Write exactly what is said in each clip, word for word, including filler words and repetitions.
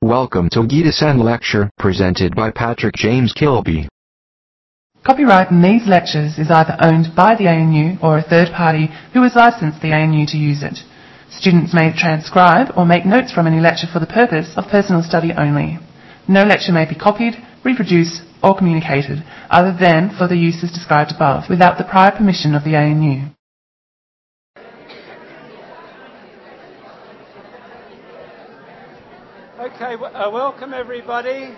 Welcome to Gita Sen Lecture, presented by Patrick James Kilby. Copyright in these lectures is either owned by the A N U or a third party who has licensed the A N U to use it. Students may transcribe or make notes from any lecture for the purpose of personal study only. No lecture may be copied, reproduced, or communicated, other than for the uses described above, without the prior permission of the A N U. Okay, uh, welcome everybody.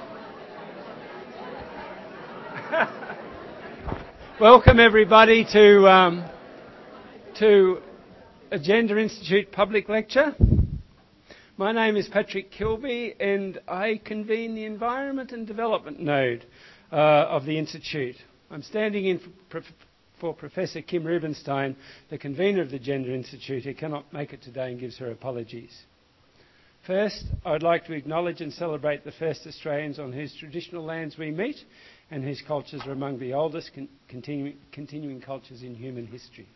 Welcome everybody to um, to Agenda Institute Public Lecture. My name is Patrick Kilby and I convene the Environment and Development Node uh, of the Institute. I'm standing in for, for Professor Kim Rubenstein, the convener of the Agenda Institute, who cannot make it today and gives her apologies. First, I would like to acknowledge and celebrate the first Australians on whose traditional lands we meet and whose cultures are among the oldest con- continuing, continuing cultures in human history.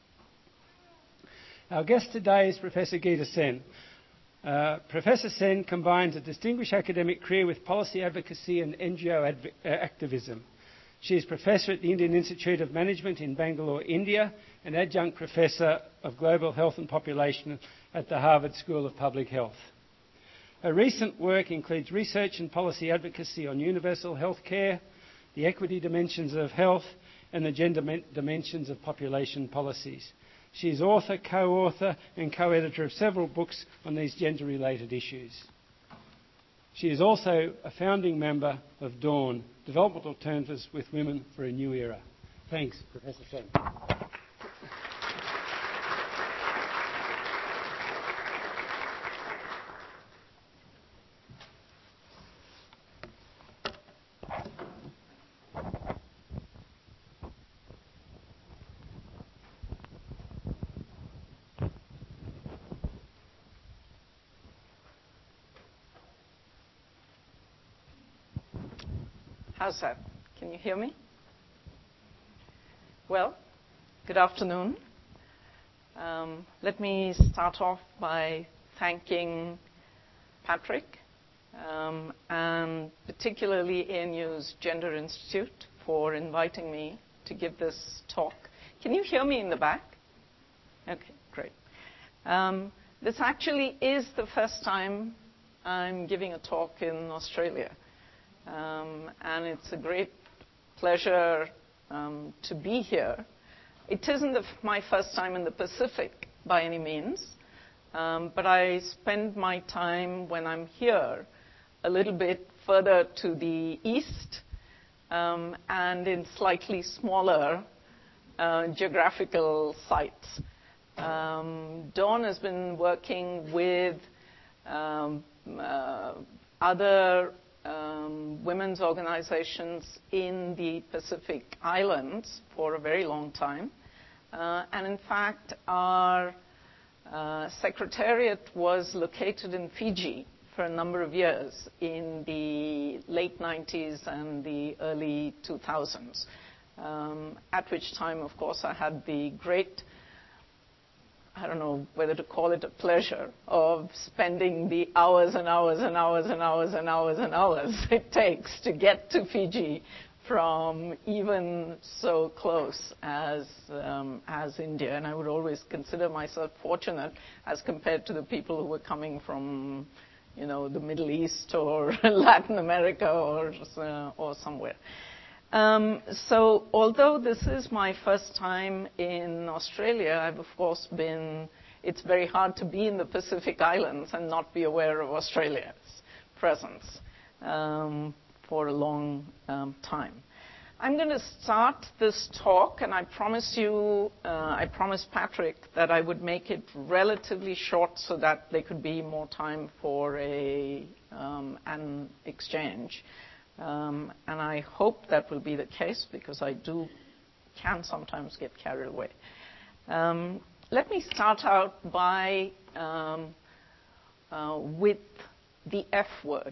Our guest today is Professor Gita Sen. Uh, Professor Sen combines a distinguished academic career with policy advocacy and N G O adv- uh, activism. She is Professor at the Indian Institute of Management in Bangalore, India, and Adjunct Professor of Global Health and Population at the Harvard School of Public Health. Her recent work includes research and policy advocacy on universal health care, the equity dimensions of health, and the gender dimensions of population policies. She is author, co-author, and co-editor of several books on these gender-related issues. She is also a founding member of Dawn, Development Alternatives with Women for a New Era. Thanks, Professor Sen. How's that? Can you hear me? Well, good afternoon. Um, let me start off by thanking Patrick um, and particularly A N U's Gender Institute for inviting me to give this talk. Can you hear me in the back? Okay, great. Um, this actually is the first time I'm giving a talk in Australia. Um, and it's a great pleasure um, to be here. It isn't the, my first time in the Pacific by any means, um, but I spend my time when I'm here a little bit further to the east um, and in slightly smaller uh, geographical sites. Um, Dawn has been working with um, uh, other Um, women's organizations in the Pacific Islands for a very long time. Uh, and in fact, our uh, secretariat was located in Fiji for a number of years in the late nineties and the early two thousands, um, at which time, of course, I had the great I don't know whether to call it a pleasure of spending the hours and hours and hours and hours and hours and hours it takes to get to Fiji from even so close as um, as India. And I would always consider myself fortunate as compared to the people who were coming from, you know, the Middle East or Latin America or uh, or somewhere. Um, so although this is my first time in Australia, I've of course been, it's very hard to be in the Pacific Islands and not be aware of Australia's presence um, for a long um, time. I'm going to start this talk, and I promise you, uh, I promised Patrick that I would make it relatively short so that there could be more time for a um, an exchange. Um, and I hope that will be the case because I do can sometimes get carried away. Um, let me start out by um, uh, with the F word.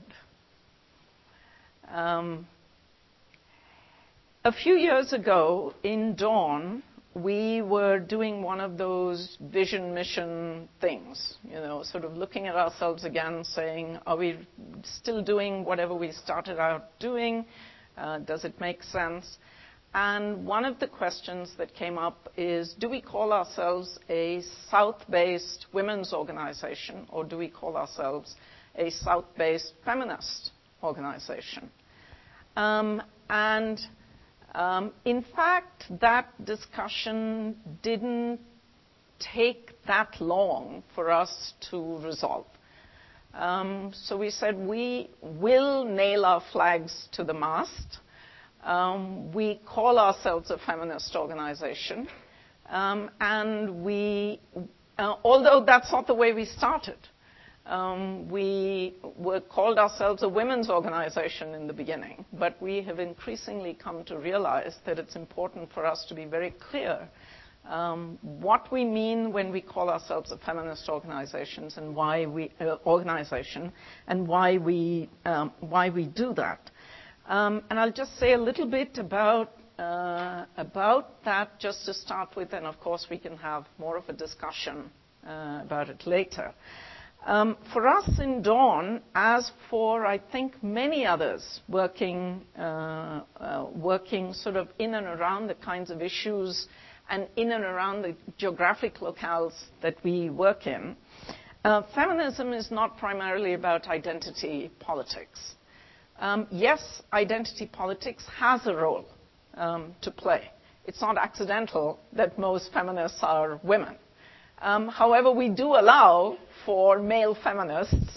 Um, a few years ago in Dawn, we were doing one of those vision mission things, you know, sort of looking at ourselves again, saying, are we still doing whatever we started out doing? Uh, does it make sense? And one of the questions that came up is, do we call ourselves a South-based women's organization, or do we call ourselves a South-based feminist organization? Um, and um, in fact, that discussion didn't take that long for us to resolve. Um, so we said, we will nail our flags to the mast. Um, we call ourselves a feminist organization, um, and we, uh, although that's not the way we started, um, we were called ourselves a women's organization in the beginning, but we have increasingly come to realize that it's important for us to be very clear um, what we mean when we call ourselves a feminist organizations and why we uh, organization and why we um, why we do that. Um, and I'll just say a little bit about, uh, about that just to start with, and of course we can have more of a discussion uh, about it later. Um, for us in Dawn, as for I think many others working, uh, uh, working sort of in and around the kinds of issues and in and around the geographic locales that we work in, uh, feminism is not primarily about identity politics. Um, yes, identity politics has a role um, to play. It's not accidental that most feminists are women. Um, however, we do allow for male feminists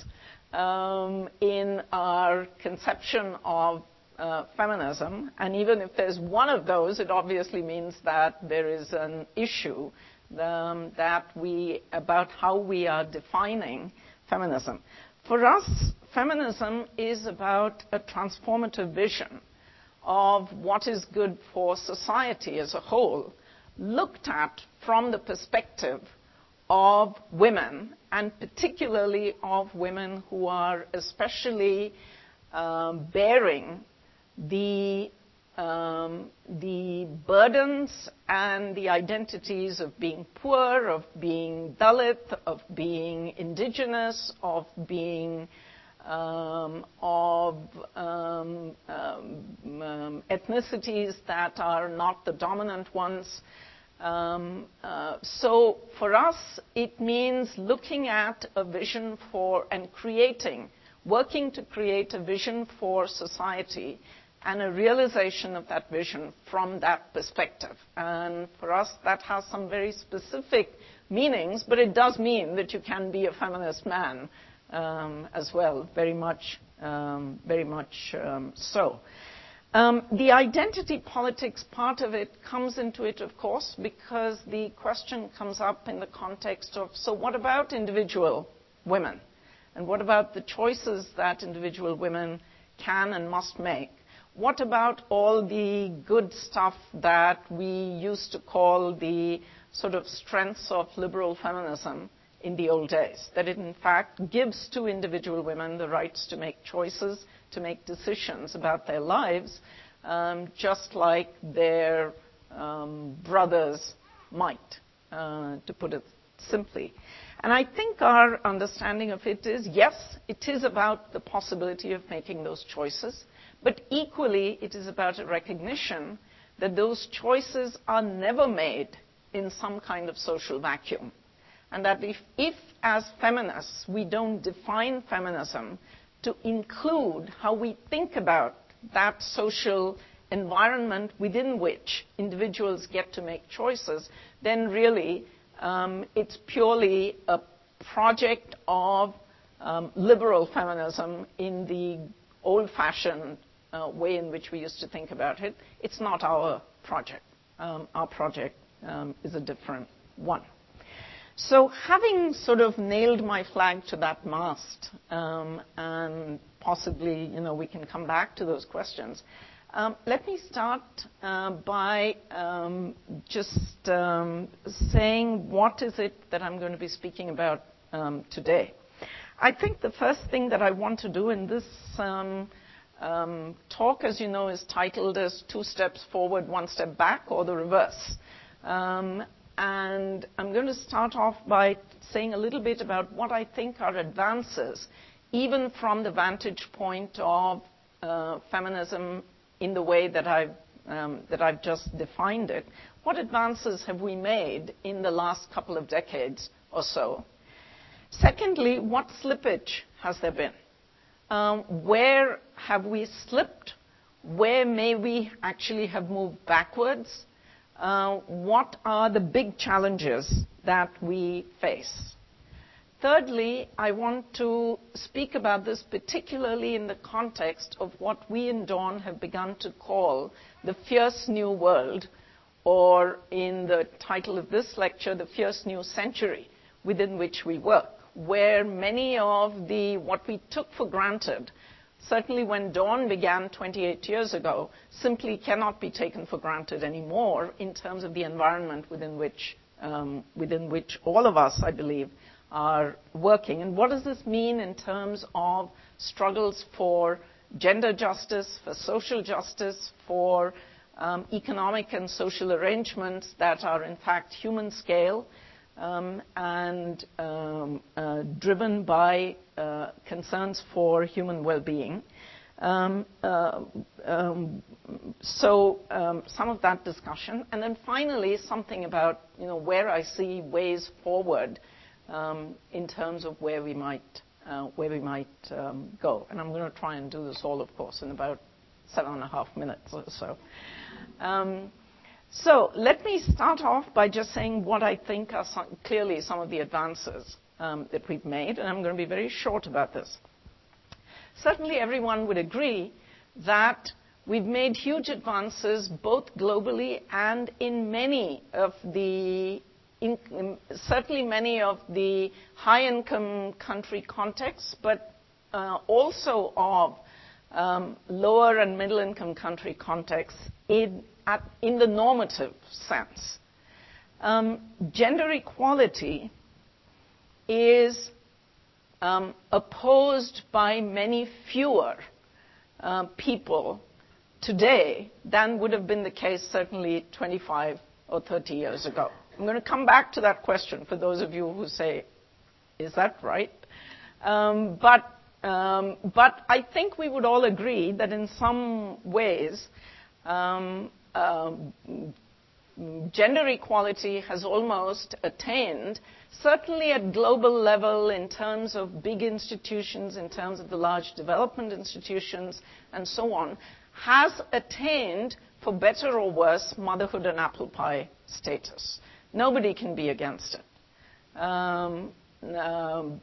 um, in our conception of uh, feminism, and even if there's one of those, it obviously means that there is an issue um, that we about how we are defining feminism. For us, feminism is about a transformative vision of what is good for society as a whole, looked at from the perspective of women, and particularly of women who are especially um, bearing the Um, the burdens and the identities of being poor, of being Dalit, of being indigenous, of being um, of um, um, um, ethnicities that are not the dominant ones. Um, uh, so for us, it means looking at a vision for and creating, working to create a vision for society and a realization of that vision from that perspective. And for us, that has some very specific meanings, but it does mean that you can be a feminist man um, as well, very much, um, very much um, so. Um, the identity politics part of it comes into it, of course, because the question comes up in the context of, so what about individual women? And what about the choices that individual women can and must make? What about all the good stuff that we used to call the sort of strengths of liberal feminism in the old days? That it, in fact, gives to individual women the rights to make choices, to make decisions about their lives, um, just like their um, brothers might, uh, to put it simply. And I think our understanding of it is, yes, it is about the possibility of making those choices, but equally, it is about a recognition that those choices are never made in some kind of social vacuum. And that if, if as feminists, we don't define feminism to include how we think about that social environment within which individuals get to make choices, then really um, it's purely a project of um, liberal feminism in the old-fashioned uh, way in which we used to think about it. It's not our project. Um, our project um, is a different one. So having sort of nailed my flag to that mast, um, and possibly, you know, we can come back to those questions, um, let me start uh, by um, just um, saying what is it that I'm going to be speaking about um, today. I think the first thing that I want to do in this um, um, talk, as you know, is titled as Two Steps Forward, One Step Back, or the reverse. Um, and I'm going to start off by saying a little bit about what I think are advances, even from the vantage point of uh, feminism in the way that I've, um, that I've just defined it. What advances have we made in the last couple of decades or so? Secondly, what slippage has there been? Um, where have we slipped? Where may we actually have moved backwards? Uh, what are the big challenges that we face? Thirdly, I want to speak about this particularly in the context of what we in Dawn have begun to call the fierce new world, or in the title of this lecture, the fierce new century within which we work, where many of the, what we took for granted, certainly when Dawn began twenty-eight years ago, simply cannot be taken for granted anymore in terms of the environment within which, um, within which all of us, I believe, are working. And what does this mean in terms of struggles for gender justice, for social justice, for um, economic and social arrangements that are in fact human scale, Um, and um, uh, driven by uh, concerns for human well-being. Um, uh, um, so um, some of that discussion. And then finally, something about you know, where I see ways forward um, in terms of where we might, uh, where we might um, go. And I'm going to try and do this all, of course, in about seven and a half minutes or so. Um, So let me start off by just saying what I think are some, clearly some of the advances um, that we've made, and I'm going to be very short about this. Certainly everyone would agree that we've made huge advances both globally and in many of the, in, in certainly many of the high-income country contexts, but uh, also of um, lower and middle-income country contexts in At, in the normative sense. Um, gender equality is um, opposed by many fewer uh, people today than would have been the case certainly twenty-five or thirty years ago. I'm going to come back to that question for those of you who say, is that right? Um, but, um, but I think we would all agree that in some ways, um, Um, gender equality has almost attained, certainly at global level in terms of big institutions, in terms of the large development institutions and so on, has attained, for better or worse, motherhood and apple pie status. Nobody can be against it. Um, um,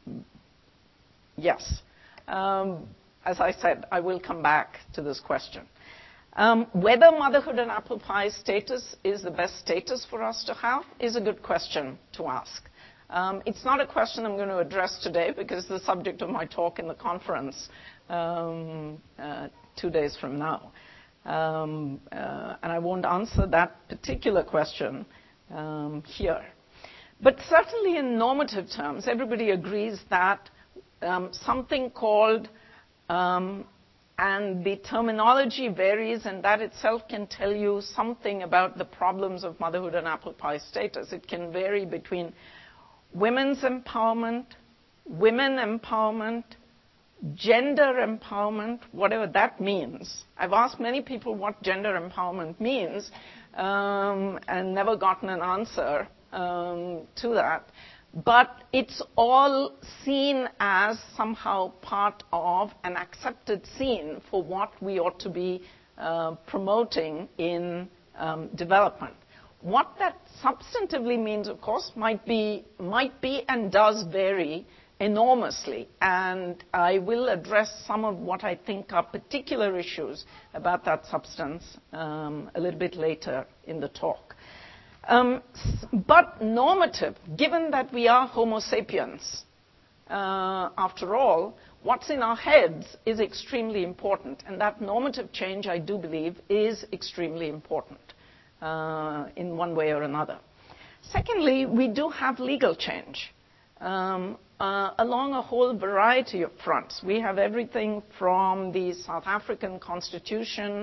yes. Um, as I said, I will come back to this question. Um, whether motherhood and apple pie status is the best status for us to have is a good question to ask. Um, it's not a question I'm going to address today because it's the subject of my talk in the conference um, uh, two days from now. Um, uh, and I won't answer that particular question um, here. But certainly in normative terms, everybody agrees that um, something called um, and the terminology varies, and that itself can tell you something about the problems of motherhood and apple pie status. It can vary between women's empowerment, women empowerment, gender empowerment, whatever that means. I've asked many people what gender empowerment means um, and never gotten an answer um, to that. But it's all seen as somehow part of an accepted scene for what we ought to be uh, promoting in um, development. What that substantively means, of course, might be, might be and does vary enormously. And I will address some of what I think are particular issues about that substance um, a little bit later in the talk. Um, but normative, given that we are Homo sapiens, uh, after all, what's in our heads is extremely important. And that normative change, I do believe, is extremely important uh, in one way or another. Secondly, we do have legal change um, uh, along a whole variety of fronts. We have everything from the South African Constitution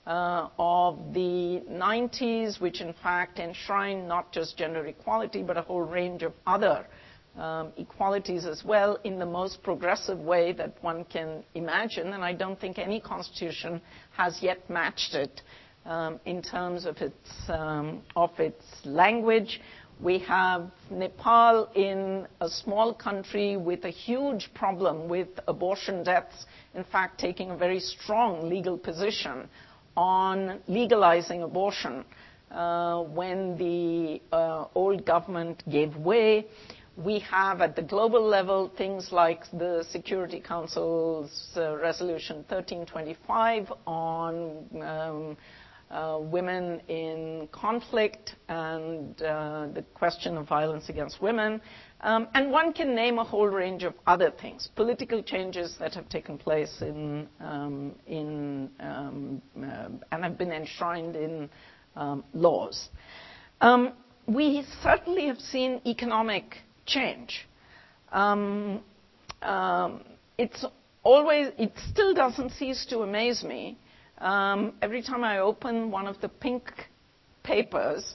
uh, of the nineties, which in fact enshrined not just gender equality, but a whole range of other um, equalities as well in the most progressive way that one can imagine. And I don't think any constitution has yet matched it um, in terms of its, um, of its language. We have Nepal in a small country with a huge problem with abortion deaths, in fact taking a very strong legal position on legalizing abortion uh, when the uh, old government gave way. We have at the global level things like the Security Council's uh, Resolution thirteen twenty-five on um, Uh, women in conflict and uh, the question of violence against women. Um, and one can name a whole range of other things, political changes that have taken place in, um, in um, uh, and have been enshrined in um, laws. Um, we certainly have seen economic change. Um, um, it's always, it still doesn't cease to amaze me. Um, every time I open one of the pink papers,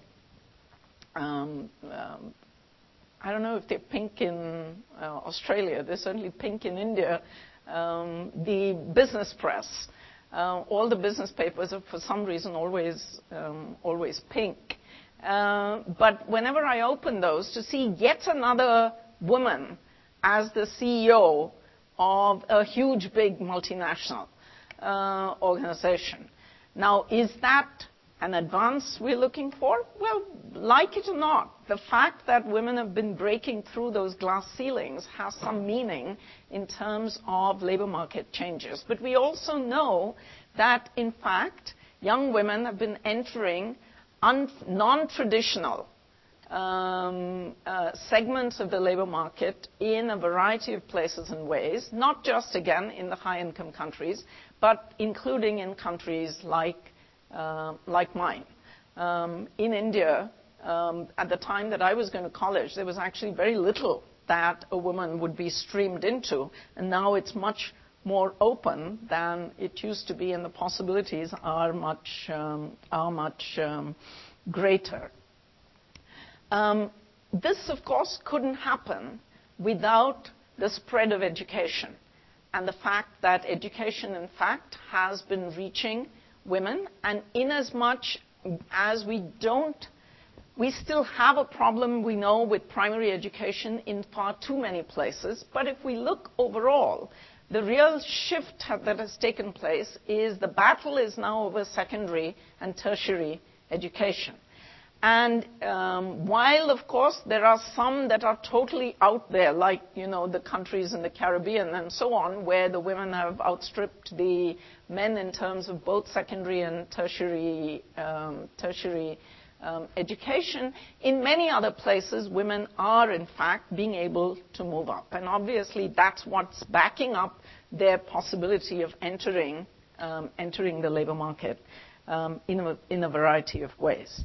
um, um, I don't know if they're pink in uh, Australia, they're certainly pink in India, um, the business press. Uh, all the business papers are for some reason always, um, always pink. Uh, but whenever I open those, to see yet another woman as the C E O of a huge, big multinational Uh, organization. Now, is that an advance we're looking for? Well, like it or not, the fact that women have been breaking through those glass ceilings has some meaning in terms of labor market changes. But we also know that, in fact, young women have been entering un- non-traditional Um, uh, segments of the labor market in a variety of places and ways, not just, again, in the high-income countries, but including in countries like, uh, like mine. Um, in India, um, at the time that I was going to college, there was actually very little that a woman would be streamed into, and now it's much more open than it used to be, and the possibilities are much, um, are much um, greater. Um, this, of course, couldn't happen without the spread of education and the fact that education, in fact, has been reaching women. And inasmuch as we don't, we still have a problem, we know, with primary education in far too many places. But if we look overall, the real shift that has taken place is the battle is now over secondary and tertiary education. And um, while, of course, there are some that are totally out there, like, you know, the countries in the Caribbean and so on, where the women have outstripped the men in terms of both secondary and tertiary, um, tertiary um, education, in many other places, women are, in fact, being able to move up. And obviously, that's what's backing up their possibility of entering, um, entering the labor market um, in, a, in a variety of ways.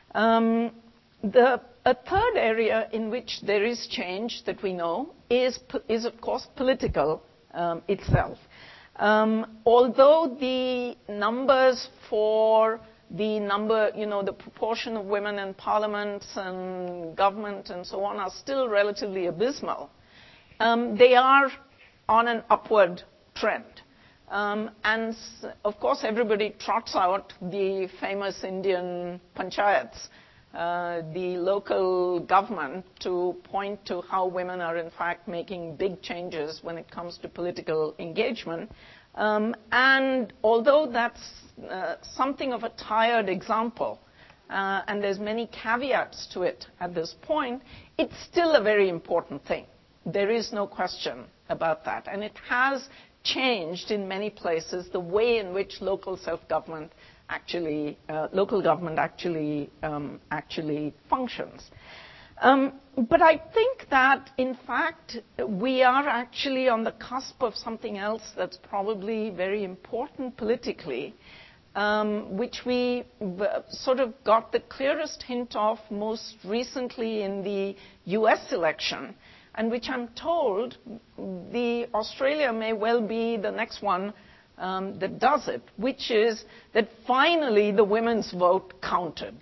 Um, the, a third area in which there is change that we know is, is of course, political um, itself. Um, although the numbers for the number, you know, the proportion of women in parliaments and government and so on are still relatively abysmal, um, they are on an upward trend. Um, and, of course, everybody trots out the famous Indian panchayats, uh, the local government, to point to how women are, in fact, making big changes when it comes to political engagement. Um, and although that's uh, something of a tired example, uh, and there's many caveats to it at this point, it's still a very important thing. There is no question about that. And it has changed in many places the way in which local self-government actually, uh, local government actually, um, actually functions. Um, but I think that, in fact, we are actually on the cusp of something else that's probably very important politically, um, which we sort of got the clearest hint of most recently in the U S election, and which I'm told the Australia may well be the next one um, that does it, which is that finally the women's vote counted.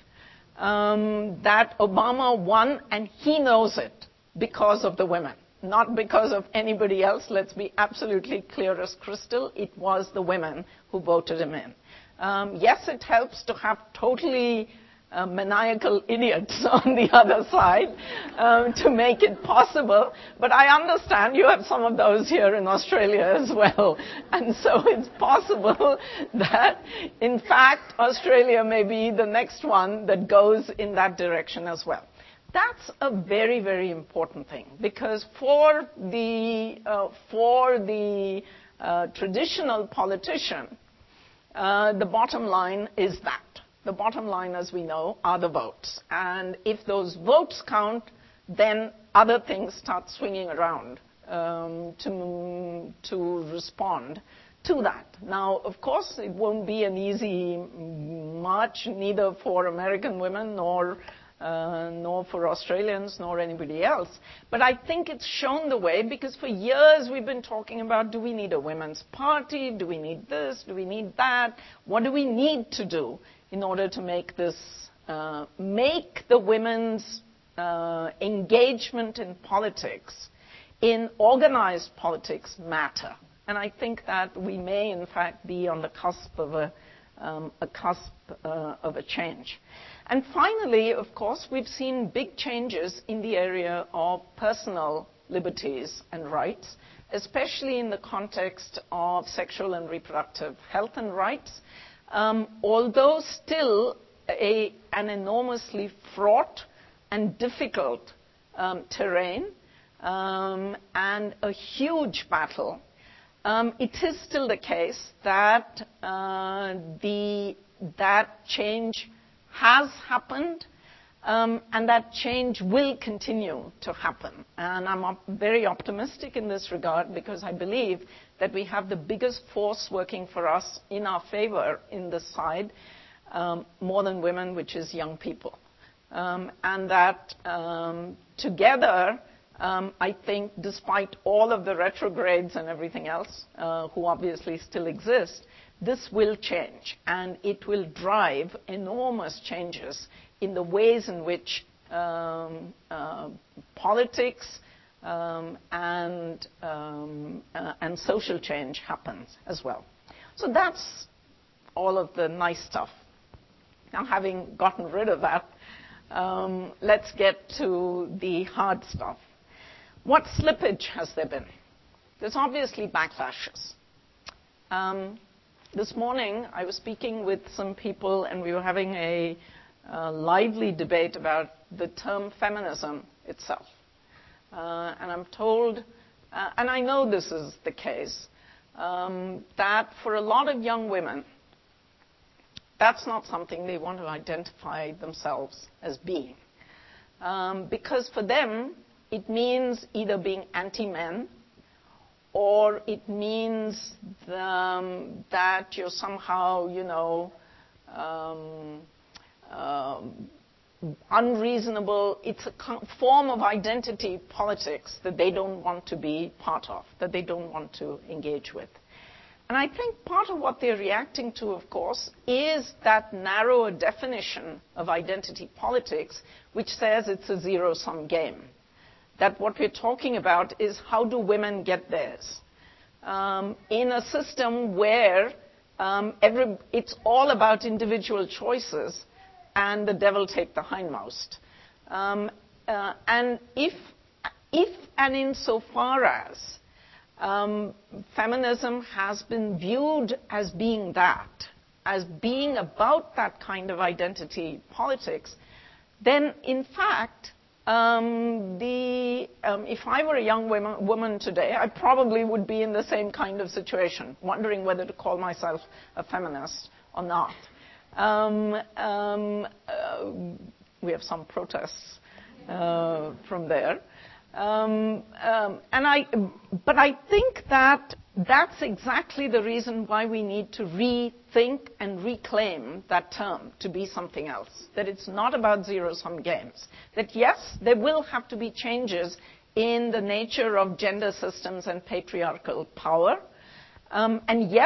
Um, that Obama won, and he knows it because of the women, not because of anybody else. Let's be absolutely clear as crystal. It was the women who voted him in. Um, yes, it helps to have totally uh, maniacal idiots on the other side um, to make it possible. But I understand you have some of those here in Australia as well. And so it's possible that, in fact, Australia may be the next one that goes in that direction as well. That's a very, very important thing, because for the, uh, for the uh, traditional politician, uh, the bottom line is that. The bottom line, as we know, are the votes. And if those votes count, then other things start swinging around um, to, to respond to that. Now, of course, it won't be an easy march, neither for American women nor Uh, nor for Australians, nor anybody else. But I think it's shown the way, because for years we've been talking about, do we need a women's party? Do we need this? Do we need that? What do we need to do in order to make this, uh, make the women's uh, engagement in politics, in organized politics, matter? And I think that we may, in fact, be on the cusp of a, um, a cusp uh, of a change. And finally, of course, we've seen big changes in the area of personal liberties and rights, especially in the context of sexual and reproductive health and rights, um, although still a, an enormously fraught and difficult um, terrain um, and a huge battle. Um, it is still the case that uh, the, that change has happened, um, and that change will continue to happen. And I'm op- very optimistic in this regard, because I believe that we have the biggest force working for us in our favor in this side, um, more than women, which is young people. Um, and that um, together, um, I think, despite all of the retrogrades and everything else, uh, who obviously still exist, this will change, and it will drive enormous changes in the ways in which um, uh, politics um, and, um, uh, and social change happens as well. So that's all of the nice stuff. Now, having gotten rid of that, um, let's get to the hard stuff. What slippage has there been? There's obviously backlashes. Um, This morning, I was speaking with some people, and we were having a uh, lively debate about the term feminism itself. Uh, and I'm told, uh, and I know this is the case, um, that for a lot of young women, that's not something they want to identify themselves as being. Um, because for them, it means either being anti-men, or it means the, um, that you're somehow, you know, um, um, unreasonable. It's a form of identity politics that they don't want to be part of, that they don't want to engage with. And I think part of what they're reacting to, of course, is that narrower definition of identity politics, which says it's a zero-sum game. That what we're talking about is, how do women get theirs? Um, in a system where um, every, it's all about individual choices, and the devil take the hindmost. Um, uh, and if, if and insofar as um, feminism has been viewed as being that, as being about that kind of identity politics, then in fact, Um, the, um, if I were a young woman, woman today, I probably would be in the same kind of situation, wondering whether to call myself a feminist or not. Um, um, uh, we have some protests uh, from there. Um, um, and I, but I think that that's exactly the reason why we need to rethink and reclaim that term to be something else. That it's not about zero-sum games. That yes, there will have to be changes in the nature of gender systems and patriarchal power. Um, and yes,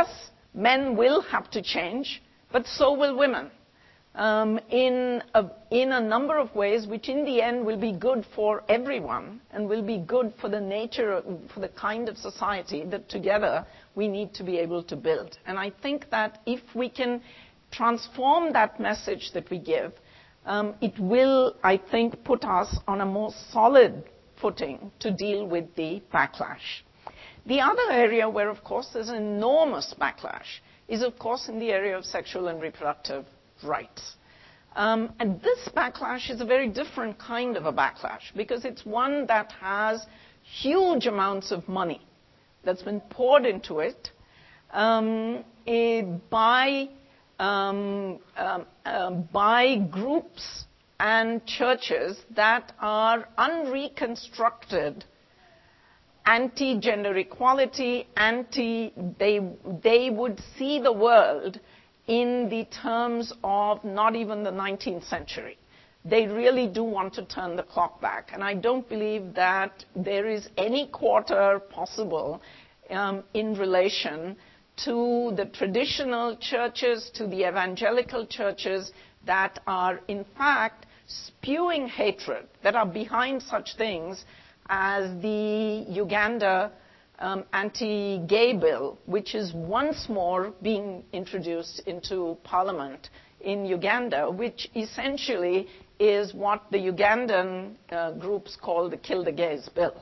Men will have to change, but so will women. Um, in, a, in a number of ways, which in the end will be good for everyone and will be good for the nature, for the kind of society that together we need to be able to build. And I think that if we can transform that message that we give, um, it will, I think, put us on a more solid footing to deal with the backlash. The other area where, of course, there's an enormous backlash is, of course, in the area of sexual and reproductive rights. Um, and this backlash is a very different kind of a backlash because it's one that has huge amounts of money that's been poured into it um, eh, by, um, um, uh, by groups and churches that are unreconstructed anti-gender equality, anti, they, they would see the world in the terms of not even the nineteenth century. They really do want to turn the clock back. And I don't believe that there is any quarter possible um, in relation to the traditional churches, to the evangelical churches that are, in fact, spewing hatred, that are behind such things as the Uganda Um, anti-gay bill, which is once more being introduced into parliament in Uganda, which essentially is what the Ugandan uh, groups call the Kill the Gays bill,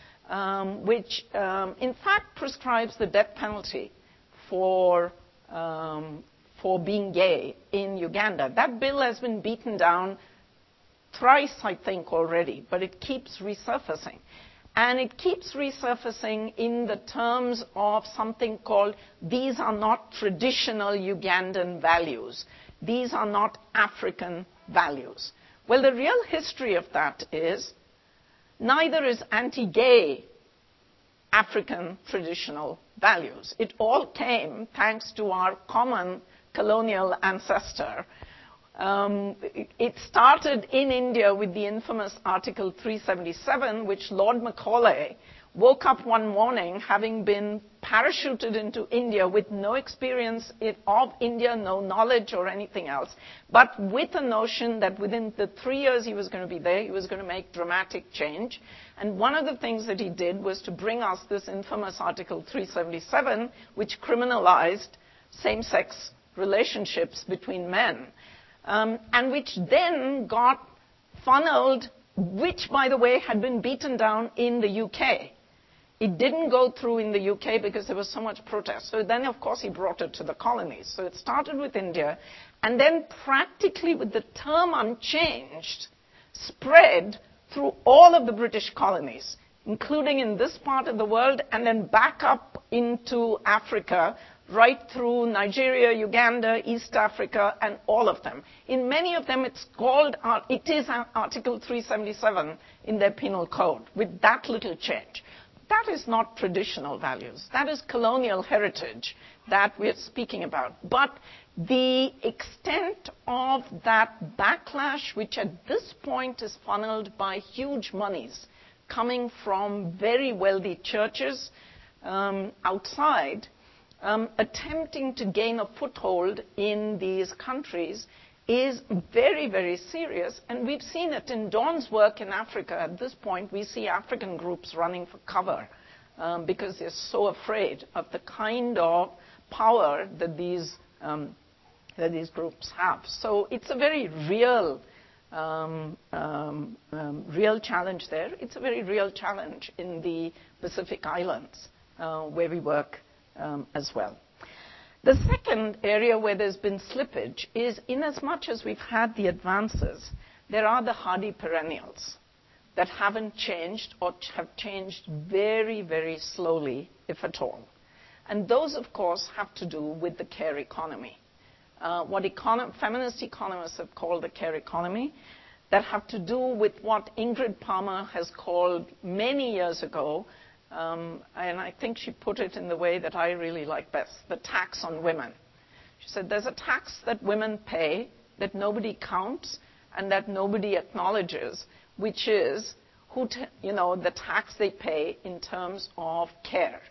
um, which um, in fact prescribes the death penalty for, um, for being gay in Uganda. That bill has been beaten down thrice, I think, already, but it keeps resurfacing. And it keeps resurfacing in the terms of something called, these are not traditional Ugandan values. These are not African values. Well, the real history of that is, neither is anti-gay African traditional values. It all came thanks to our common colonial ancestor. Um, it started in India with the infamous Article three seventy-seven, which Lord Macaulay woke up one morning having been parachuted into India with no experience of India, no knowledge or anything else, but with the notion that within the three years he was going to be there, he was going to make dramatic change. And one of the things that he did was to bring us this infamous Article three seventy-seven, which criminalized same-sex relationships between men. Um, and which then got funneled, which, by the way, had been beaten down in the U K. It didn't go through in the U K because there was so much protest. So then, of course, he brought it to the colonies. So it started with India, and then practically with the term unchanged, spread through all of the British colonies, including in this part of the world, and then back up into Africa, right through Nigeria, Uganda, East Africa, and all of them. In many of them, it's called, it is Article three seventy-seven in their penal code, with that little change. That is not traditional values. That is colonial heritage that we're speaking about. But the extent of that backlash, which at this point is funneled by huge monies coming from very wealthy churches um, outside, Um, attempting to gain a foothold in these countries is very, very serious. And we've seen it in Dawn's work in Africa. At this point, we see African groups running for cover um, because they're so afraid of the kind of power that these, um, that these groups have. So it's a very real, um, um, um, real challenge there. It's a very real challenge in the Pacific Islands uh, where we work Um, as well. The second area where there's been slippage is, in as much as we've had the advances, there are the hardy perennials that haven't changed or have changed very, very slowly, if at all. And those, of course, have to do with the care economy. Uh, what econo- feminist economists have called the care economy, that have to do with what Ingrid Palmer has called many years ago, Um, and I think she put it in the way that I really like best, the tax on women. She said there's a tax that women pay that nobody counts and that nobody acknowledges, which is who t- you know, the tax they pay in terms of care.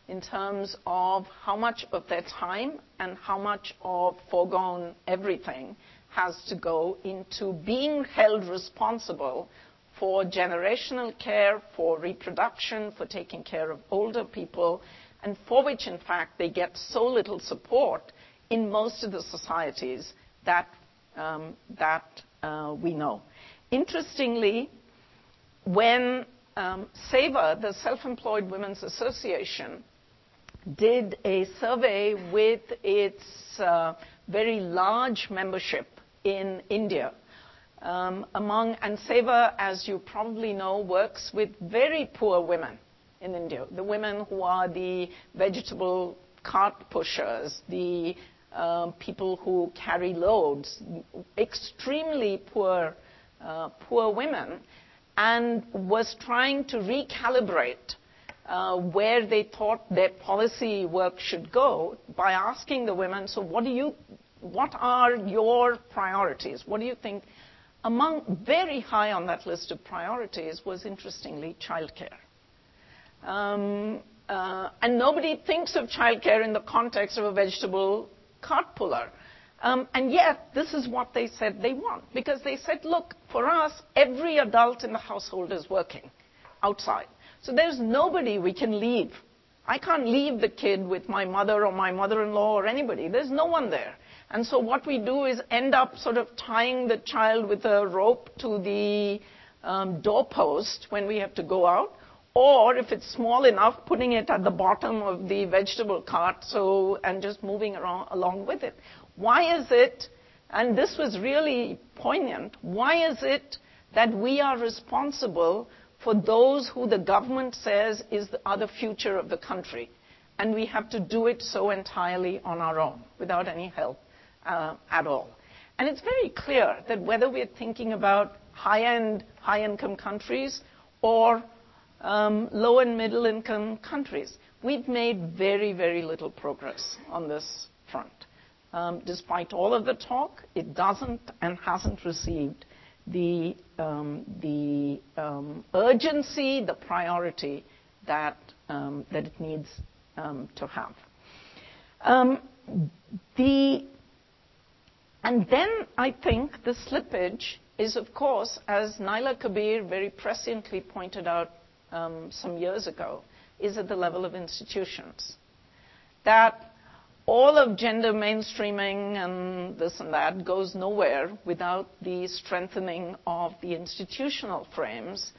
in terms of how much of their time and how much of foregone everything has to go into being held responsible for generational care, for reproduction, for taking care of older people, and for which, in fact, they get so little support in most of the societies that, um, that uh, we know. Interestingly, when um, SEWA, the Self-Employed Women's Association, did a survey with its uh, very large membership in India, um, among, and SEWA, as you probably know, works with very poor women in India, the women who are the vegetable cart pushers, the uh, people who carry loads, extremely poor, uh, poor women, and was trying to recalibrate uh, where they thought their policy work should go by asking the women, so what do you, what are your priorities? What do you think? Among very high on that list of priorities was, interestingly, childcare. Um, uh, and nobody thinks of childcare in the context of a vegetable cart puller. Um, and yet, this is what they said they want. Because they said, look, for us, every adult in the household is working outside. So there's nobody we can leave. I can't leave the kid with my mother or my mother-in-law or anybody. There's no one there. And so what we do is end up sort of tying the child with a rope to the um, doorpost when we have to go out. Or if it's small enough, putting it at the bottom of the vegetable cart so, and just moving around, along with it. Why is it, and this was really poignant, why is it that we are responsible for those who the government says is the, are the future of the country, and we have to do it so entirely on our own, without any help uh, at all? And it's very clear that whether we're thinking about high-end, high-income countries or um, low and middle-income countries, we've made very, very little progress on this front. Um, despite all of the talk, it doesn't and hasn't received the, um, the um, urgency, the priority that, um, that it needs um, to have. Um, the, and then I think the slippage is, of course, as Naila Kabir very presciently pointed out um, some years ago, is at the level of institutions. That all of gender mainstreaming and this and that goes nowhere without the strengthening of the institutional frames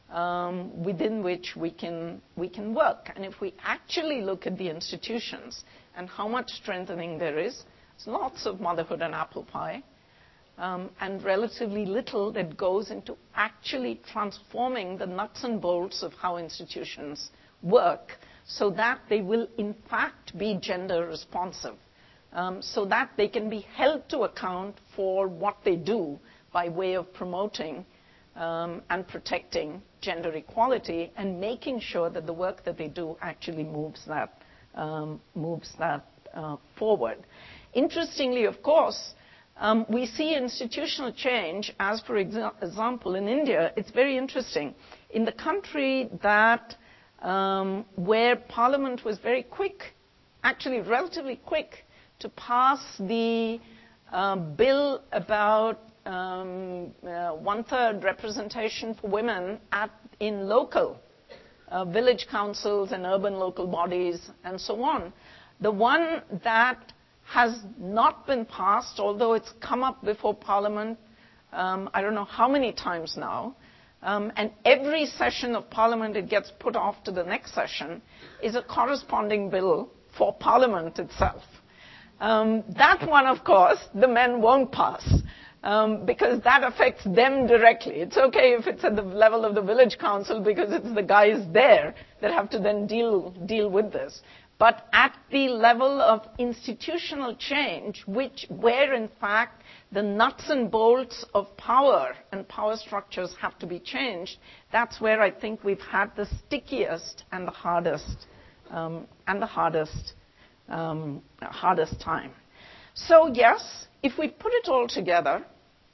um, within which we can, we can work. And if we actually look at the institutions and how much strengthening there is, it's lots of motherhood and apple pie, um, and relatively little that goes into actually transforming the nuts and bolts of how institutions work, so that they will in fact be gender responsive, um, so that they can be held to account for what they do by way of promoting um, and protecting gender equality and making sure that the work that they do actually moves that, um, moves that uh, forward. Interestingly, of course, um, we see institutional change, as for exa- example in India. It's very interesting. In the country that Um, where Parliament was very quick, actually relatively quick, to pass the uh, bill about um, uh, one-third representation for women at, in local uh, village councils and urban local bodies and so on. The one that has not been passed, although it's come up before Parliament, um, I don't know how many times now, Um, and every session of Parliament it gets put off to the next session, is a corresponding bill for Parliament itself. Um, that one, of course, the men won't pass, um, because that affects them directly. It's okay if it's at the level of the village council, because it's the guys there that have to then deal, deal with this. But at the level of institutional change, which, where in fact the nuts and bolts of power and power structures have to be changed, that's where I think we've had the stickiest and the hardest, um, and the hardest, um, hardest time. So yes, if we put it all together,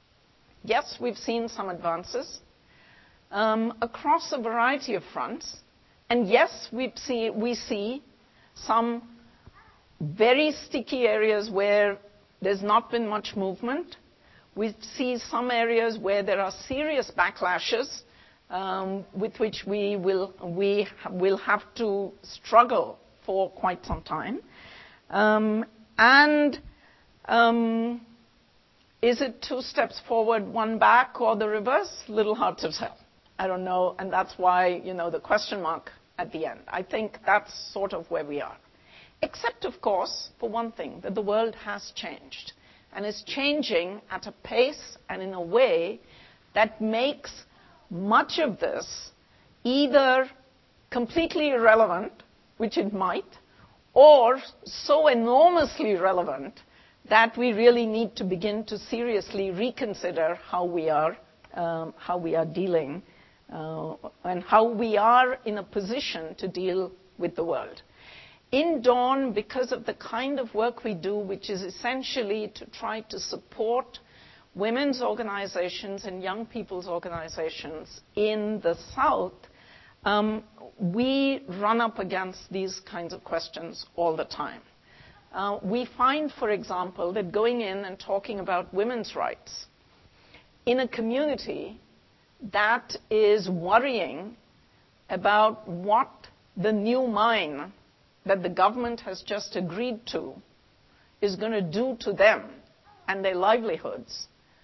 yes, we've seen some advances um, across a variety of fronts, and yes, we see, we see some very sticky areas where there's not been much movement. We see some areas where there are serious backlashes um, with which we will, we will have to struggle for quite some time. Um, and um, is it two steps forward, one back, or the reverse? Little hard to tell. I don't know, and that's why, you know, the question mark at the end. I think that's sort of where we are. Except, of course, for one thing, that the world has changed and is changing at a pace and in a way that makes much of this either completely irrelevant, which it might, or so enormously relevant that we really need to begin to seriously reconsider how we are, um, how we are dealing uh, and how we are in a position to deal with the world. In Dawn, because of the kind of work we do, which is essentially to try to support women's organizations and young people's organizations in the South, um, we run up against these kinds of questions all the time. Uh, we find, for example, that going in and talking about women's rights in a community that is worrying about what the new mine that the government has just agreed to is going to do to them and their livelihoods,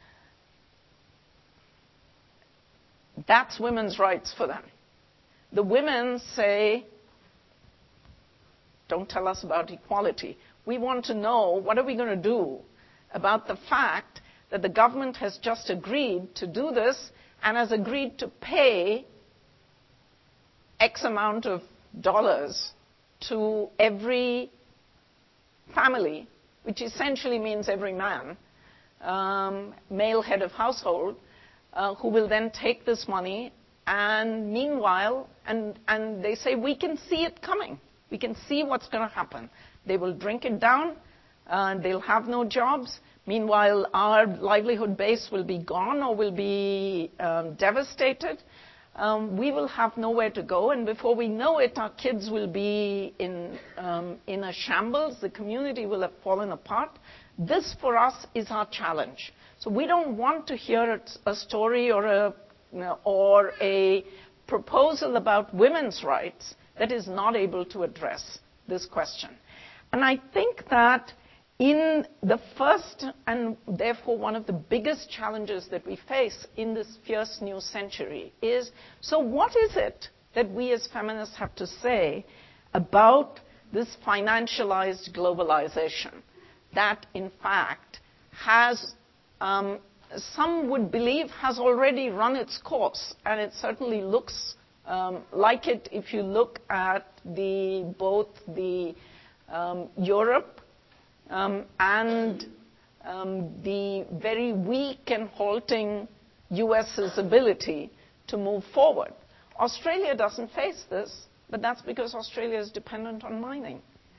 that's women's rights for them. The women say, don't tell us about equality. We want to know, what are we going to do about the fact that the government has just agreed to do this and has agreed to pay X amount of dollars to every family, which essentially means every man, um, male head of household, uh, who will then take this money and meanwhile, and, and they say, we can see it coming. We can see what's going to happen. They will drink it down. Uh, they'll have no jobs. Meanwhile, our livelihood base will be gone or will be um, devastated. Um, we will have nowhere to go, and before we know it, our kids will be in, um, in a shambles. The community will have fallen apart. This, for us, is our challenge. So we don't want to hear a story or a, you know, or a proposal about women's rights that is not able to address this question. And I think that in the first, and therefore one of the biggest challenges that we face in this fierce new century is, so what is it that we as feminists have to say about this financialized globalization that, in fact, has, um, some would believe, has already run its course, and it certainly looks um, like it if you look at the, both the um, Europe Um, and um, the very weak and halting U S's ability to move forward. Australia doesn't face this, but that's because Australia is dependent on mining,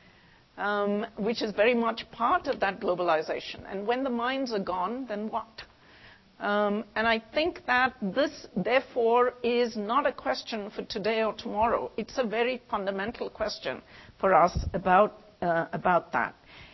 um, which is very much part of that globalization. And when the mines are gone, then what? Um, and I think that this, therefore, is not a question for today or tomorrow. It's a very fundamental question for us about, uh, about that.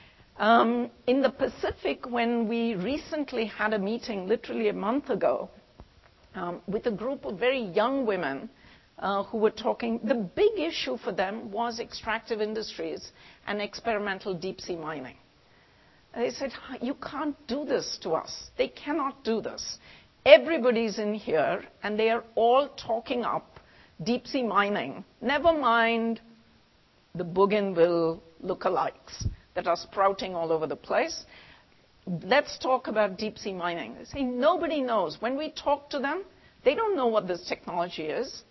Um, in the Pacific, when we recently had a meeting, literally a month ago, um, with a group of very young women uh, who were talking, the big issue for them was extractive industries and experimental deep-sea mining. And they said, you can't do this to us. They cannot do this. Everybody's in here, and they are all talking up deep-sea mining. Never mind the Bougainville lookalikes that are sprouting all over the place. Let's talk about deep-sea mining. They say nobody knows. When we talk to them, they don't know what this technology is.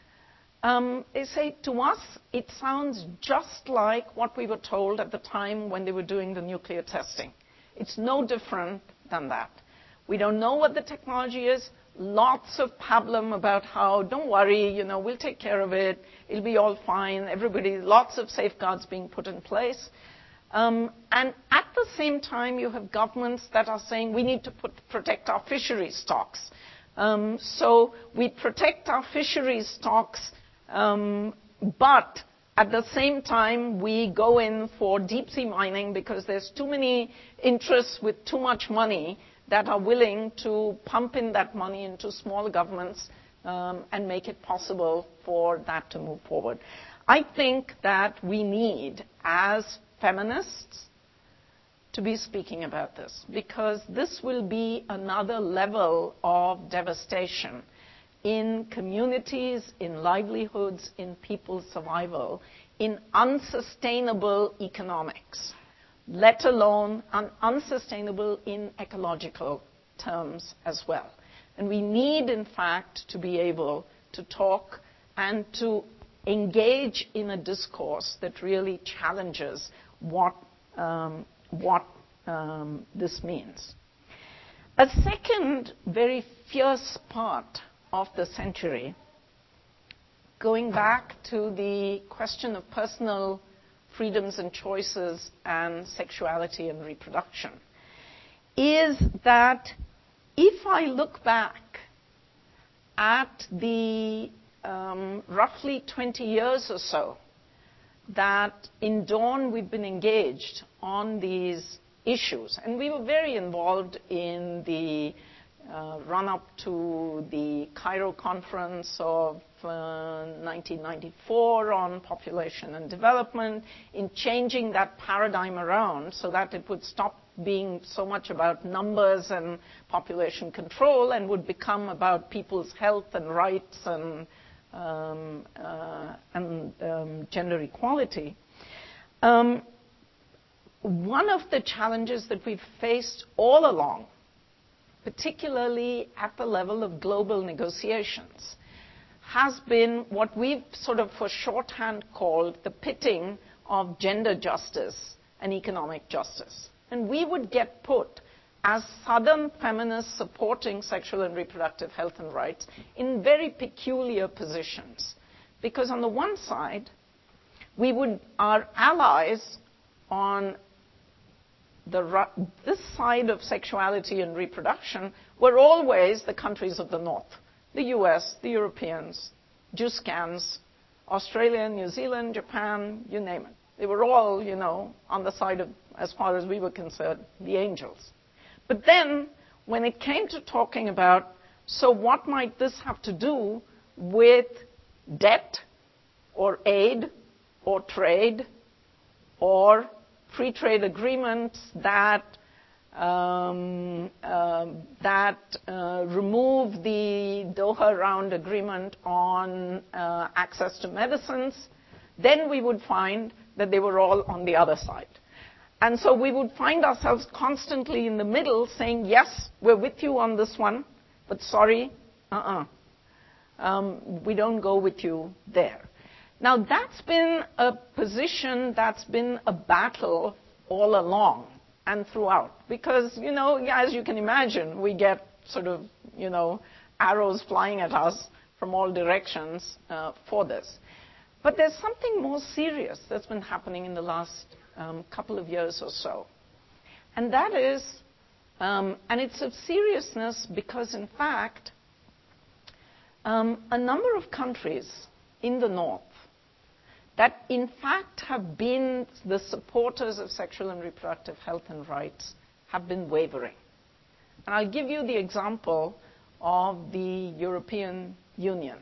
Um, they say to us, it sounds just like what we were told at the time when they were doing the nuclear testing. It's no different than that. We don't know what the technology is. Lots of pablum about how, don't worry, you know, we'll take care of it. It'll be all fine. Everybody, lots of safeguards being put in place. Um, and at the same time, you have governments that are saying we need to put, protect our fisheries stocks. Um, so we protect our fisheries stocks, um, but at the same time, we go in for deep-sea mining because there's too many interests with too much money that are willing to pump in that money into small governments um, and make it possible for that to move forward. I think that we need, as feminists, to be speaking about this, because this will be another level of devastation in communities, in livelihoods, in people's survival, in unsustainable economics, let alone un- unsustainable in ecological terms as well. And we need, in fact, to be able to talk and to engage in a discourse that really challenges what, um, what um, this means. A second very fierce part of the century, going back to the question of personal freedoms and choices and sexuality and reproduction, is that if I look back at the um, roughly twenty years or so that in Dawn we've been engaged on these issues, and we were very involved in the Uh, run up to the Cairo conference of uh, nineteen ninety-four on population and development, in changing that paradigm around so that it would stop being so much about numbers and population control and would become about people's health and rights and, um, uh, and um, gender equality. Um, one of the challenges that we've faced all along, particularly at the level of global negotiations, has been what we've sort of for shorthand called the pitting of gender justice and economic justice. And we would get put as Southern feminists supporting sexual and reproductive health and rights in very peculiar positions. Because on the one side, we would, our allies on The, this side of sexuality and reproduction were always the countries of the North, the U S, the Europeans, JUSCANs, Australia, New Zealand, Japan, you name it. They were all, you know, on the side of, as far as we were concerned, the angels. But then, when it came to talking about, so what might this have to do with debt or aid or trade or free trade agreements that um, uh, that uh, remove the Doha Round agreement on uh, access to medicines, then we would find that they were all on the other side. And so we would find ourselves constantly in the middle saying, yes, we're with you on this one, but sorry, uh-uh. Um, we don't go with you there. Now, that's been a position that's been a battle all along and throughout. Because, you know, as you can imagine, we get sort of, you know, arrows flying at us from all directions uh, for this. But there's something more serious that's been happening in the last um, couple of years or so. And that is, um, and it's of seriousness because, in fact, um, a number of countries in the North that in fact have been the supporters of sexual and reproductive health and rights have been wavering. And I'll give you the example of the European Union.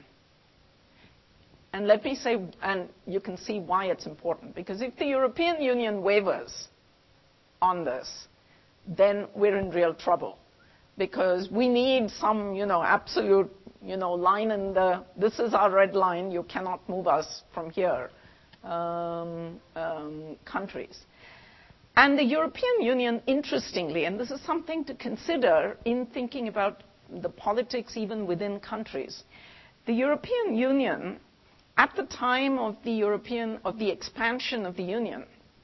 And let me say, and you can see why it's important, because if the European Union wavers on this, then we're in real trouble. Because we need some, you know, absolute, you know, line in the, this is our red line, you cannot move us from here. Um, um, countries. And the European Union, interestingly, and this is something to consider in thinking about the politics even within countries, the European Union, at the time of the European, of the expansion of the Union,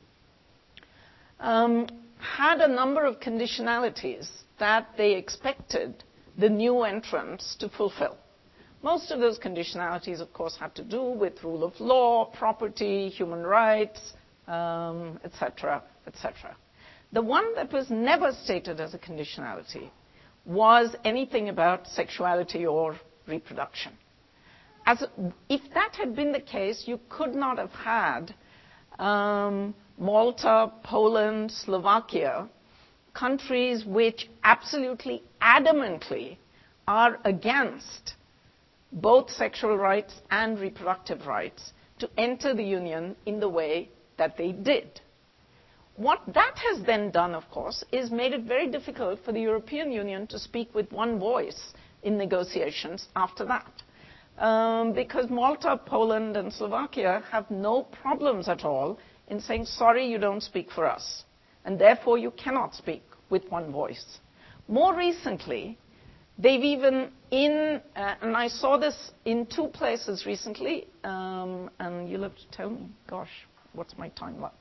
um, had a number of conditionalities that they expected the new entrants to fulfill. Most of those conditionalities, of course, had to do with rule of law, property, human rights, um, et cetera, et cetera. The one that was never stated as a conditionality was anything about sexuality or reproduction. as a, if that had been the case, you could not have had um, Malta, Poland, Slovakia, countries which absolutely adamantly are against both sexual rights and reproductive rights, to enter the Union in the way that they did. What that has then done, of course, is made it very difficult for the European Union to speak with one voice in negotiations after that. Um, because Malta, Poland, and Slovakia have no problems at all in saying, sorry, you don't speak for us, and therefore you cannot speak with one voice. More recently, they've even in, uh, and I saw this in two places recently, um, and you'll have to tell me, gosh, what's my time like?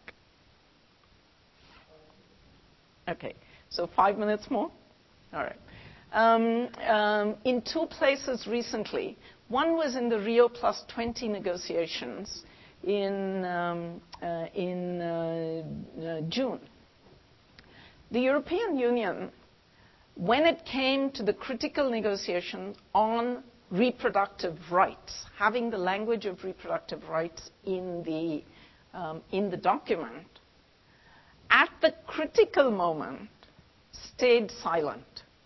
Okay, so five minutes more? All right. Um, um, in two places recently, one was in the Rio plus twenty negotiations in, um, uh, in uh, uh, June. The European Union, when it came to the critical negotiation on reproductive rights, having the language of reproductive rights in the, um, in the document, at the critical moment, stayed silent.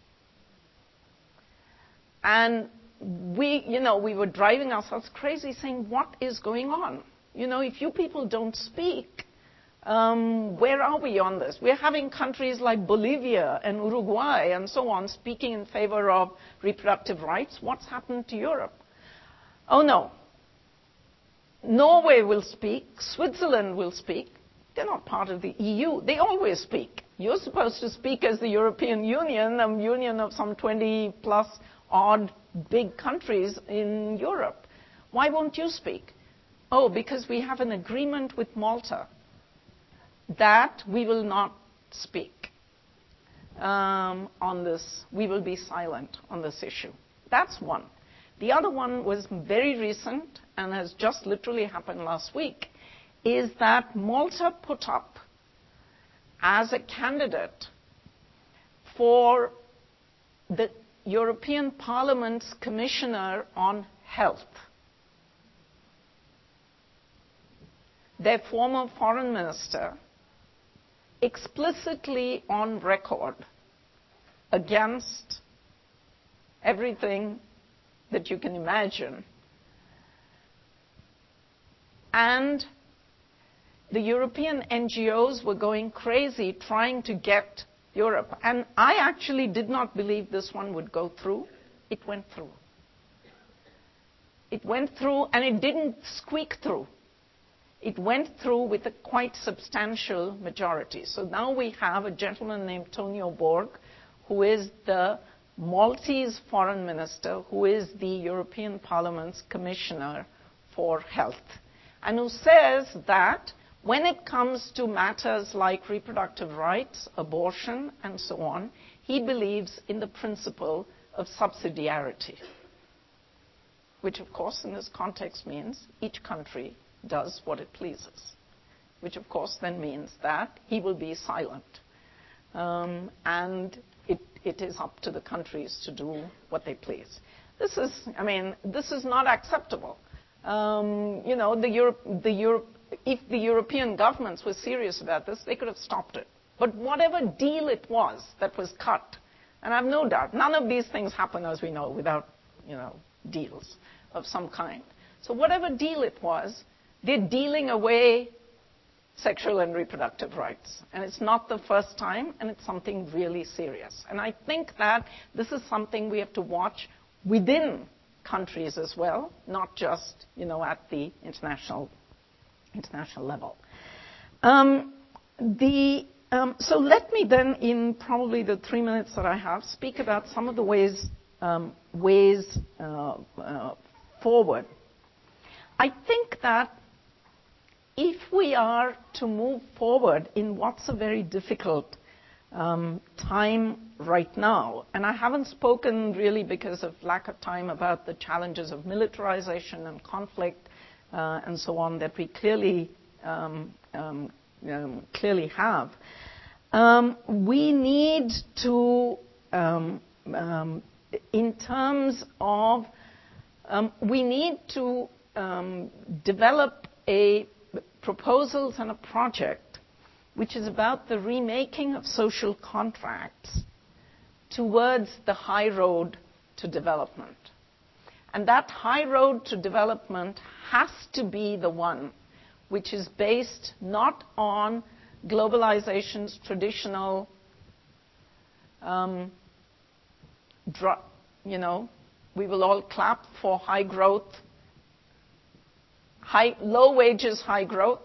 And we, you know, we were driving ourselves crazy saying, what is going on? You know, if you people don't speak, um, where are we on this? We're having countries like Bolivia and Uruguay and so on speaking in favor of reproductive rights. What's happened to Europe? Oh, no. Norway will speak. Switzerland will speak. They're not part of the E U. They always speak. You're supposed to speak as the European Union, a union of some twenty plus odd big countries in Europe. Why won't you speak? Oh, because we have an agreement with Malta that we will not speak um, on this. We will be silent on this issue. That's one. The other one was very recent and has just literally happened last week, is that Malta put up as a candidate for the European Parliament's Commissioner on Health. Their former foreign minister, explicitly on record against everything that you can imagine. And the European N G Os were going crazy trying to get Europe. And I actually did not believe this one would go through. It went through. It went through, and it didn't squeak through. It went through with a quite substantial majority. So now we have a gentleman named Tonio Borg, who is the Maltese foreign minister, who is the European Parliament's Commissioner for Health, and who says that when it comes to matters like reproductive rights, abortion, and so on, he believes in the principle of subsidiarity, which, of course, in this context means each country does what it pleases, which, of course, then means that he will be silent. Um, and it, it is up to the countries to do what they please. This is, I mean, this is not acceptable. Um, you know, the Europe, the Europe, if the European governments were serious about this, they could have stopped it. But whatever deal it was that was cut, and I have no doubt, none of these things happen, as we know, without, you know, deals of some kind. So whatever deal it was, they're dealing away sexual and reproductive rights. And it's not the first time, and it's something really serious. And I think that this is something we have to watch within countries as well, not just, you know, at the international international level. Um, the, um, so let me then, in probably the three minutes that I have, speak about some of the ways, um, ways uh, uh, forward. I think that if we are to move forward in what's a very difficult um, time right now, and I haven't spoken really because of lack of time about the challenges of militarization and conflict Uh, and so on, that we clearly um, um, um, clearly have. Um, we need to, um, um, in terms of Um, we need to um, develop a proposals and a project which is about the remaking of social contracts towards the high road to development. And that high road to development has to be the one which is based not on globalization's traditional, um, dr- you know, we will all clap for high growth, high, low wages, high growth,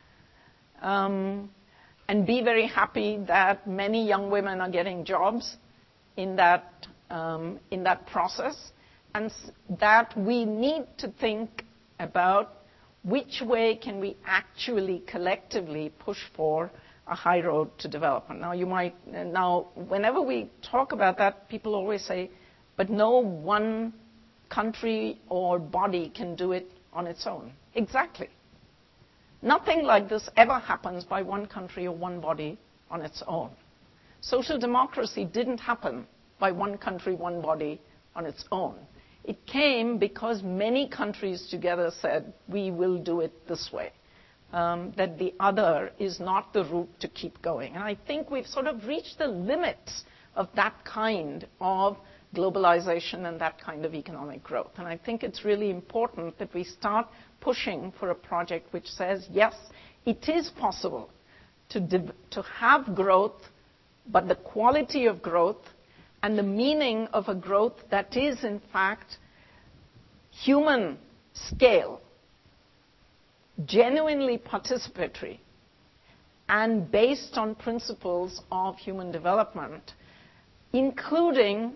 um, and be very happy that many young women are getting jobs in that, um, in that process, and s- that we need to think about which way can we actually collectively push for a high road to development. Now, you might, now, whenever we talk about that, people always say, but no one country or body can do it on its own. Exactly. Nothing like this ever happens by one country or one body on its own. Social democracy didn't happen by one country, one body on its own. It came because many countries together said, we will do it this way, um, that the other is not the route to keep going. And I think we've sort of reached the limits of that kind of globalization and that kind of economic growth. And I think it's really important that we start pushing for a project which says, yes, it is possible to, div- to have growth, but the quality of growth and the meaning of a growth that is, in fact, human scale, genuinely participatory, and based on principles of human development, including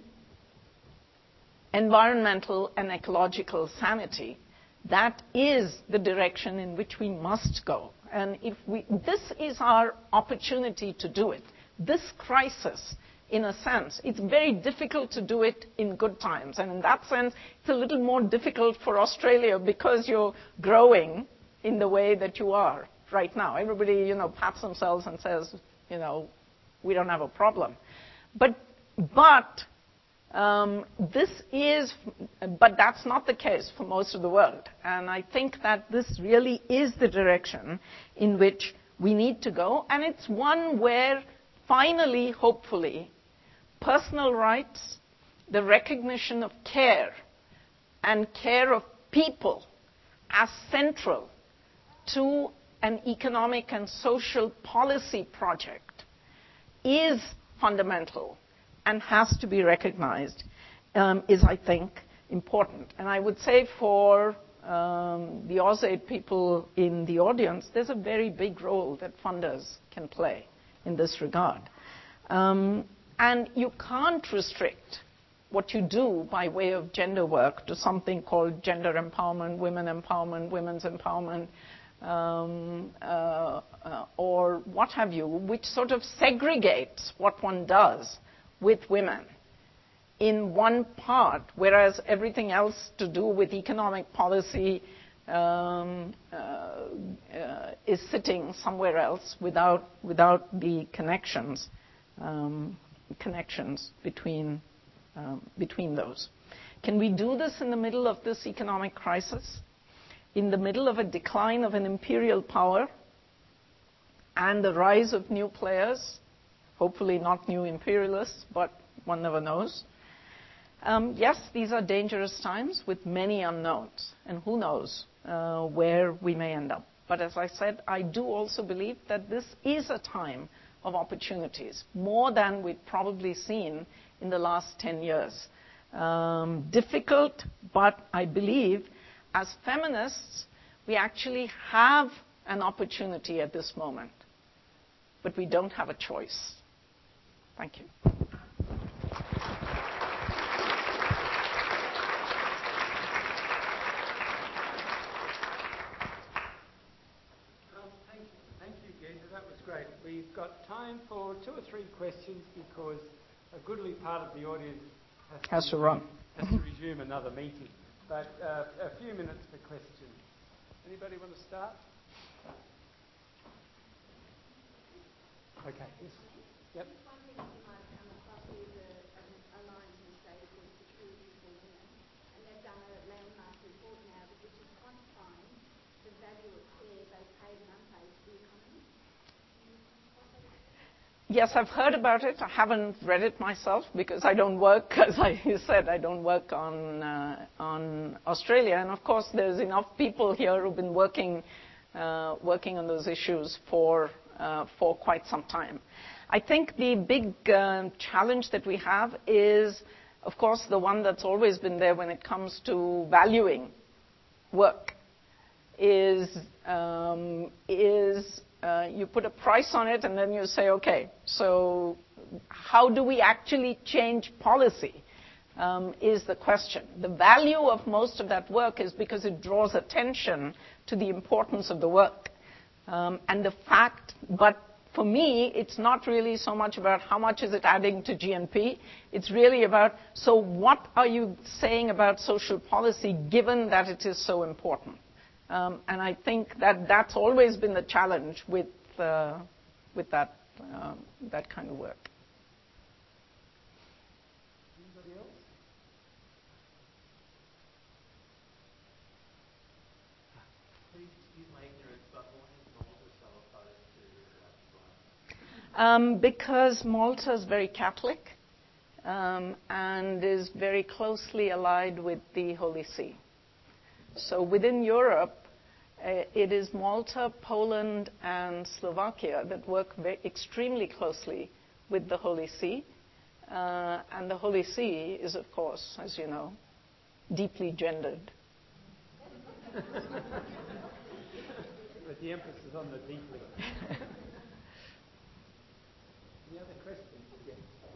environmental and ecological sanity. That is the direction in which we must go. And if we, this is our opportunity to do it. This crisis, in a sense, it's very difficult to do it in good times. And in that sense, it's a little more difficult for Australia because you're growing in the way that you are right now. Everybody, you know, pats themselves and says, you know, we don't have a problem. But, but um, this is, but that's not the case for most of the world. And I think that this really is the direction in which we need to go. And it's one where finally, hopefully, personal rights, the recognition of care, and care of people as central to an economic and social policy project is fundamental and has to be recognized, um, is, I think, important. And I would say for um, the AusAid people in the audience, there's a very big role that funders can play in this regard. Um, and you can't restrict what you do by way of gender work to something called gender empowerment, women empowerment, women's empowerment, um, uh, uh, or what have you, which sort of segregates what one does with women in one part, whereas everything else to do with economic policy um, uh, uh, is sitting somewhere else without, without the connections, um, connections between, um, between those. Can we do this in the middle of this economic crisis? In the middle of a decline of an imperial power and the rise of new players, hopefully not new imperialists, but one never knows. Um, yes, these are dangerous times with many unknowns, and who knows uh, where we may end up. But as I said, I do also believe that this is a time of opportunities, more than we've probably seen in the last ten years. Um, difficult, but I believe as feminists, we actually have an opportunity at this moment, but we don't have a choice. Thank you. Great. We've got time for two or three questions because a goodly part of the audience has, has to, to run. Has to resume another meeting. But uh, a few minutes for questions. Anybody want to start? Okay. Yes. Yep. One thing that you might come across is a, an alliance in state called Security for Women, and they've done a landmark report now which is quantifying the value of care, both paid and unpaid, to the economy. Yes, I've heard about it. I haven't read it myself because I don't work, as I said, I don't work on uh, on Australia. And of course, there's enough people here who've been working uh, working on those issues for uh, for quite some time. I think the big uh, challenge that we have is, of course, the one that's always been there when it comes to valuing work. Is um, is Uh, you put a price on it and then you say, okay, so how do we actually change policy um, is the question. The value of most of that work is because it draws attention to the importance of the work. Um, and the fact, but for me, it's not really so much about how much is it adding to G N P. It's really about, so what are you saying about social policy given that it is so important? Um, and I think that that's always been the challenge with uh, with that uh, that kind of work. Anybody else? Please excuse my ignorance, but why is Malta so opposed to uh, Um, because Malta is very Catholic um, and is very closely allied with the Holy See. So within Europe, uh, it is Malta, Poland, and Slovakia that work very, extremely closely with the Holy See. Uh, and the Holy See is, of course, as you know, deeply gendered. With the emphasis on the deeply. Any other questions? Yes.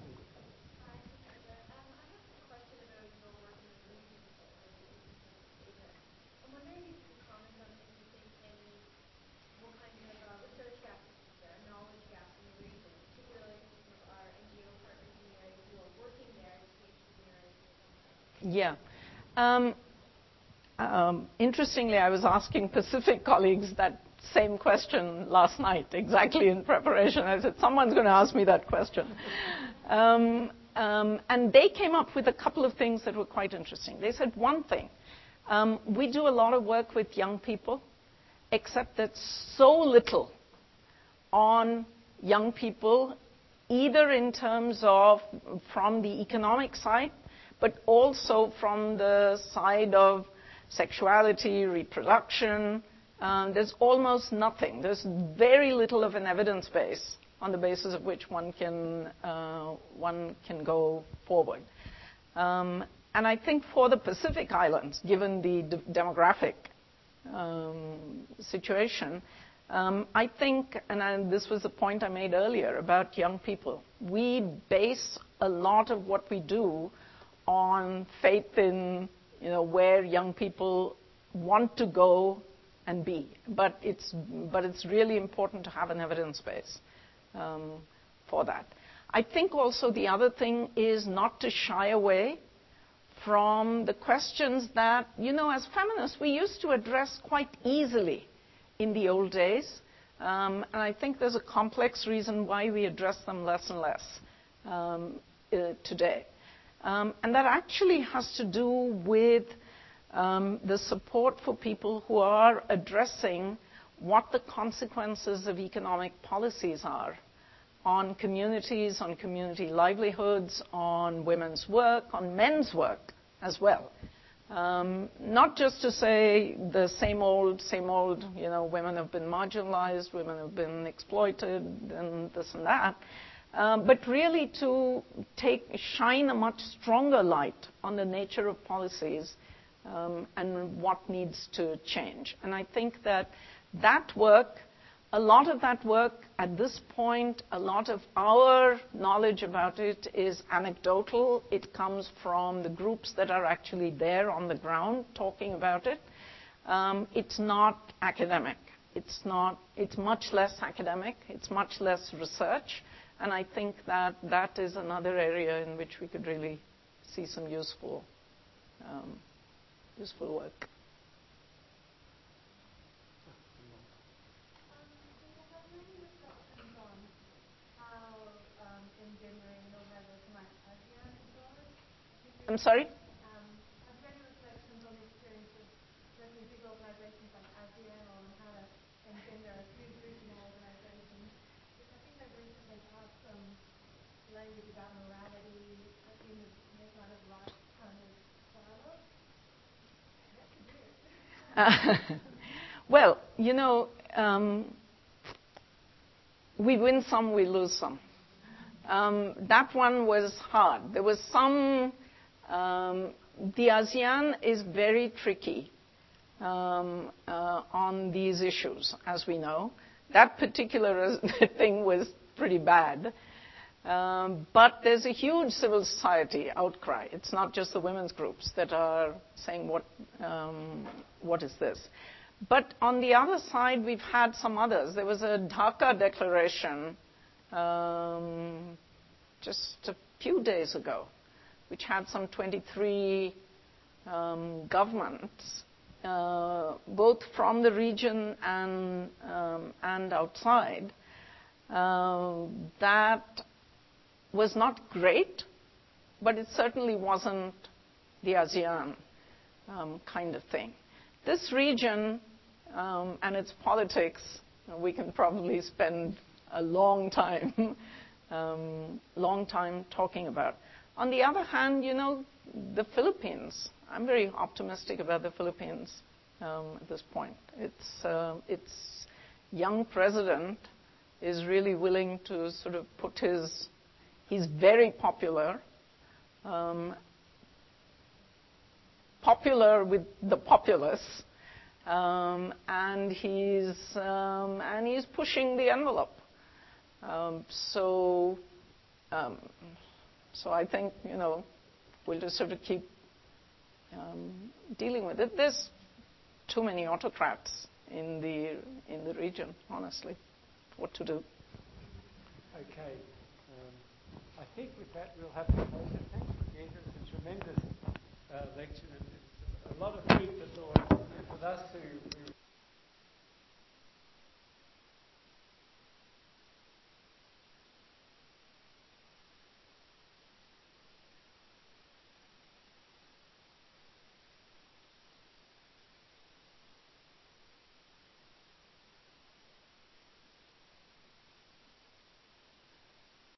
Yeah. Um, um, interestingly, I was asking Pacific colleagues that same question last night, exactly in preparation. I said, someone's going to ask me that question. Um, um, and they came up with a couple of things that were quite interesting. They said, one thing, um, we do a lot of work with young people, except that so little on young people, either in terms of from the economic side, but also from the side of sexuality, reproduction. Um, there's almost nothing. There's very little of an evidence base on the basis of which one can uh, one can go forward. Um, and I think for the Pacific Islands, given the de- demographic um, situation, um, I think, and I, this was the point I made earlier about young people, we base a lot of what we do on faith in, you know, where young people want to go and be. But it's, but it's really important to have an evidence base um, for that. I think also the other thing is not to shy away from the questions that, you know, as feminists, we used to address quite easily in the old days. Um, and I think there's a complex reason why we address them less and less um, uh, today. Um, and that actually has to do with um, the support for people who are addressing what the consequences of economic policies are on communities, on community livelihoods, on women's work, on men's work as well. Um, not just to say the same old, same old, you know, women have been marginalized, women have been exploited, and this and that. Um, but really to take, shine a much stronger light on the nature of policies um, and what needs to change. And I think that that work, a lot of that work at this point, a lot of our knowledge about it is anecdotal. It comes from the groups that are actually there on the ground talking about it. Um, it's not academic. It's not, it's much less academic. It's much less research. And I think that that is another area in which we could really see some useful, um, useful work. I'm sorry? language about morality in the, in the kind of right kind of dialogue? That's weird. Well, you know, um, we win some, we lose some. Um, that one was hard. There was some. Um, the ASEAN is very tricky um, uh, on these issues, as we know. That particular thing was pretty bad. Um, but there's a huge civil society outcry. It's not just the women's groups that are saying, what, um, what is this? But on the other side, we've had some others. There was a Dhaka declaration um, just a few days ago, which had some twenty-three um, governments, uh, both from the region and, um, and outside, uh, that was not great, but it certainly wasn't the ASEAN um, kind of thing. This region um, and its politics, we can probably spend a long time, um, long time talking about. On the other hand, you know, the Philippines, I'm very optimistic about the Philippines um, at this point. Its, uh, its young president is really willing to sort of put his, he's very popular, um, popular with the populace, um, and he's um, and he's pushing the envelope. Um, so, um, so I think you know we'll just sort of keep um, dealing with it. There's too many autocrats in the in the region, honestly. What to do? Okay. Um, I think with that we'll have to close it. Thanks, Geeta. It's a tremendous uh, lecture. And it's a lot of food for thought with us who. who